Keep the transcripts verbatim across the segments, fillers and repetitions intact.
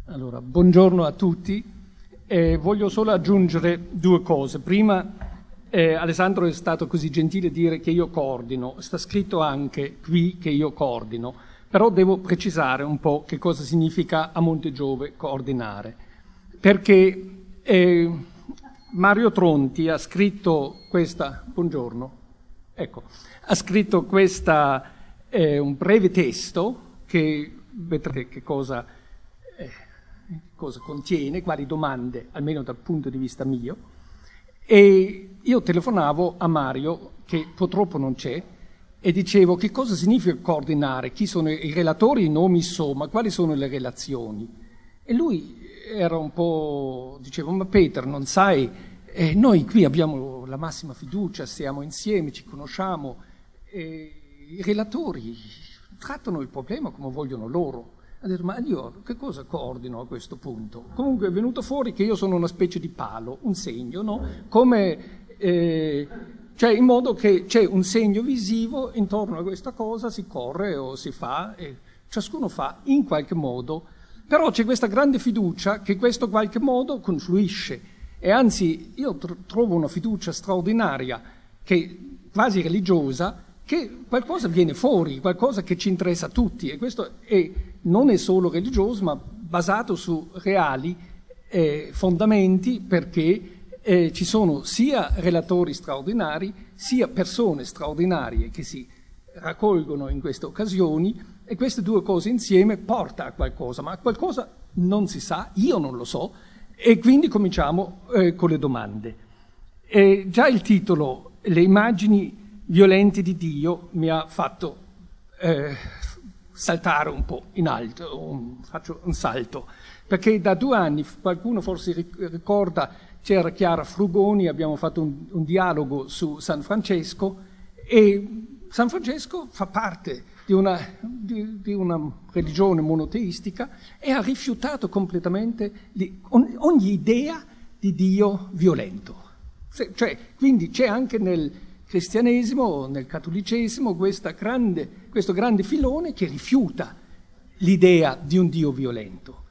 Allora, buongiorno a tutti. Eh, voglio solo aggiungere due cose. Prima, eh, Alessandro è stato così gentile a dire che io coordino. Sta scritto anche qui che io coordino. Però devo precisare un po' che cosa significa a Monte Giove coordinare. Perché eh, Mario Tronti ha scritto questa... Buongiorno. Ecco, ha scritto questa, eh, un breve testo che vedrete che cosa... Eh, cosa contiene, quali domande, almeno dal punto di vista mio, e io telefonavo a Mario, che purtroppo non c'è, e dicevo che cosa significa coordinare, chi sono i relatori, i nomi, insomma, quali sono le relazioni. E lui era un po', diceva, ma Peter, non sai, eh, noi qui abbiamo la massima fiducia, stiamo insieme, ci conosciamo, e i relatori trattano il problema come vogliono loro. Ha detto, ma io che cosa coordino a questo punto? Comunque è venuto fuori che io sono una specie di palo, un segno, no? Come, eh, cioè in modo che c'è un segno visivo intorno a questa cosa, si corre o si fa, e ciascuno fa in qualche modo, però c'è questa grande fiducia che questo qualche modo confluisce, e anzi io tr- trovo una fiducia straordinaria, che quasi religiosa, che qualcosa viene fuori, qualcosa che ci interessa a tutti, e questo è, non è solo religioso, ma basato su reali eh, fondamenti, perché eh, ci sono sia relatori straordinari, sia persone straordinarie che si raccolgono in queste occasioni, e queste due cose insieme porta a qualcosa, ma a qualcosa non si sa, io non lo so, e quindi cominciamo eh, con le domande. E già il titolo, le immagini violenti di Dio, mi ha fatto eh, saltare un po' in alto, un, faccio un salto, perché da due anni, qualcuno forse ricorda, c'era Chiara Frugoni, abbiamo fatto un, un dialogo su San Francesco, e San Francesco fa parte di una, di, di una religione monoteistica e ha rifiutato completamente di, on, ogni idea di Dio violento. Se, cioè, quindi c'è anche nel cristianesimo, nel cattolicesimo, questa grande, questo grande filone che rifiuta l'idea di un Dio violento.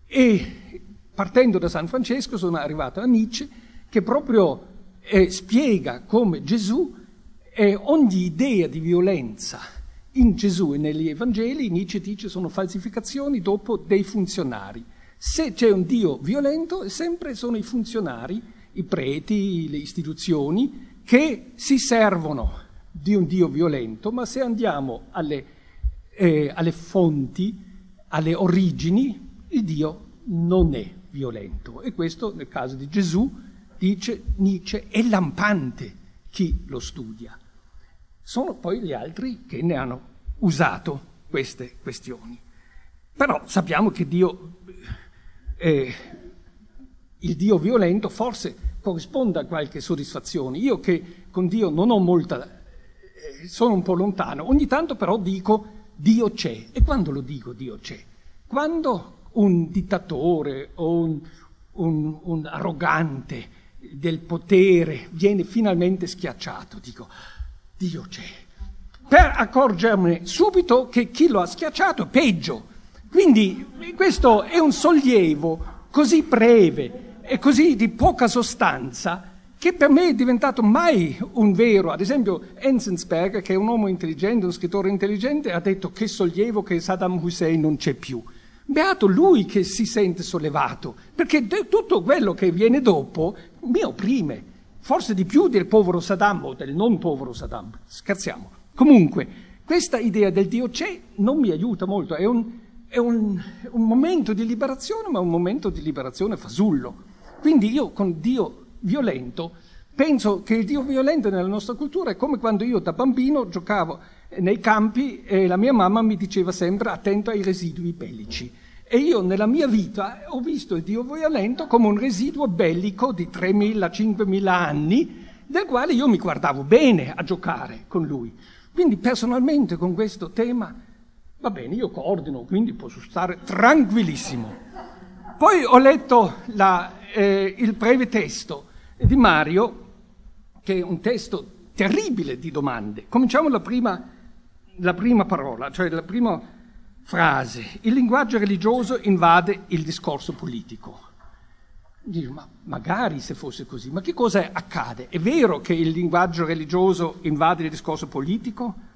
E partendo da San Francesco sono arrivato a Nietzsche, che proprio eh, spiega come Gesù, eh, ogni idea di violenza in Gesù e negli Evangeli, Nietzsche dice, sono falsificazioni dopo dei funzionari. Se c'è un Dio violento, sempre sono i funzionari, i preti, le istituzioni, che si servono di un Dio violento, ma se andiamo alle, eh, alle fonti, alle origini, il Dio non è violento. E questo, nel caso di Gesù, dice Nietzsche, è lampante chi lo studia. Sono poi gli altri che ne hanno usato queste questioni. Però sappiamo che Dio, eh, il Dio violento, forse corrisponde a qualche soddisfazione. Io che con Dio non ho molta, eh, sono un po' lontano, ogni tanto però dico Dio c'è. E quando lo dico Dio c'è? Quando un dittatore o un, un, un arrogante del potere viene finalmente schiacciato, dico Dio c'è, per accorgermi subito che chi lo ha schiacciato è peggio. Quindi questo è un sollievo così breve e così di poca sostanza che per me è diventato mai un vero. Ad esempio Enzensberger, che è un uomo intelligente, un scrittore intelligente, ha detto che sollievo che Saddam Hussein non c'è più. Beato lui che si sente sollevato, perché tutto quello che viene dopo mi opprime, forse di più del povero Saddam o del non povero Saddam, scherziamo. Comunque, questa idea del Dio c'è non mi aiuta molto, è un, è un, un momento di liberazione, ma un momento di liberazione fasullo. Quindi io con Dio violento penso che il Dio violento nella nostra cultura è come quando io da bambino giocavo nei campi e la mia mamma mi diceva sempre attento ai residui bellici. E io nella mia vita ho visto il Dio violento come un residuo bellico di tremila cinquemila anni, del quale io mi guardavo bene a giocare con lui. Quindi personalmente con questo tema, va bene, io coordino, quindi posso stare tranquillissimo. Poi ho letto la, eh, il breve testo di Mario, che è un testo terribile di domande. Cominciamo la prima, la prima parola, cioè la prima frase, il linguaggio religioso invade il discorso politico. Dico, ma magari se fosse così, ma che cosa accade? È vero che il linguaggio religioso invade il discorso politico?